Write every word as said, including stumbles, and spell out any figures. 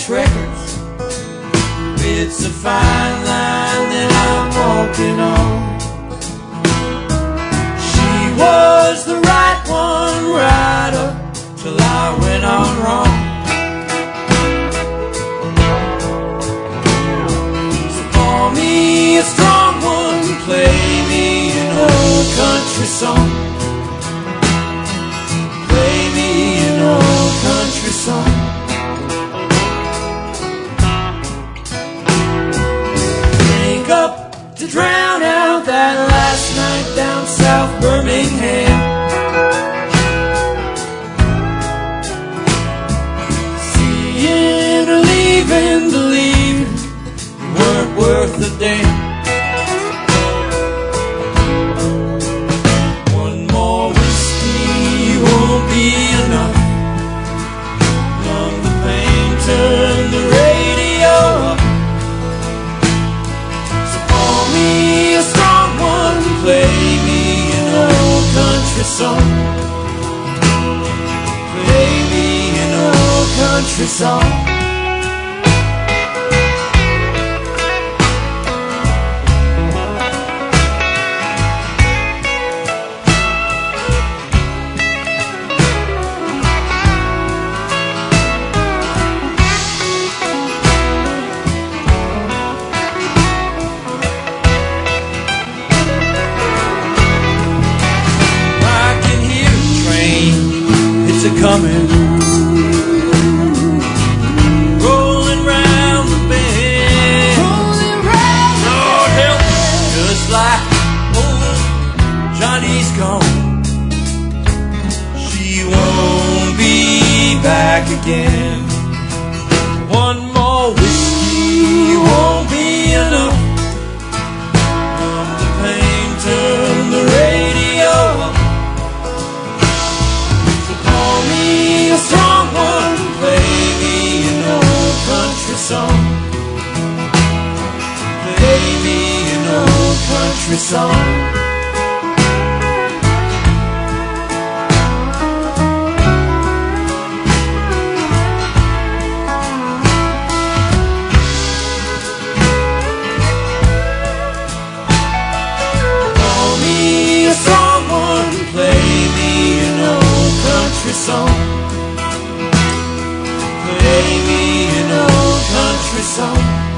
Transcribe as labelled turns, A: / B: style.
A: records. It's a fine line that I'm walking on. She was the right one right up till I went on wrong. So for me a strong one, play me an old country song. Play me an old country song. To drown out that last night down South Birmingham. Seeing or leaving, believing you weren't worth a damn. One more whiskey won't be enough. Numb the pain, turn the radio up. Me a strong one, play me an old country song. Play me an old country song. It's a coming, rolling round the bend. Rolling round Lord help me, just like old Johnny's gone. She won't be back again. One more whiskey won't be enough. Numb the pain, turn the radio up. A strong one, play me an old country song. Play me an old country song. Call me a strong one, play me an old country song. Play me an old country song.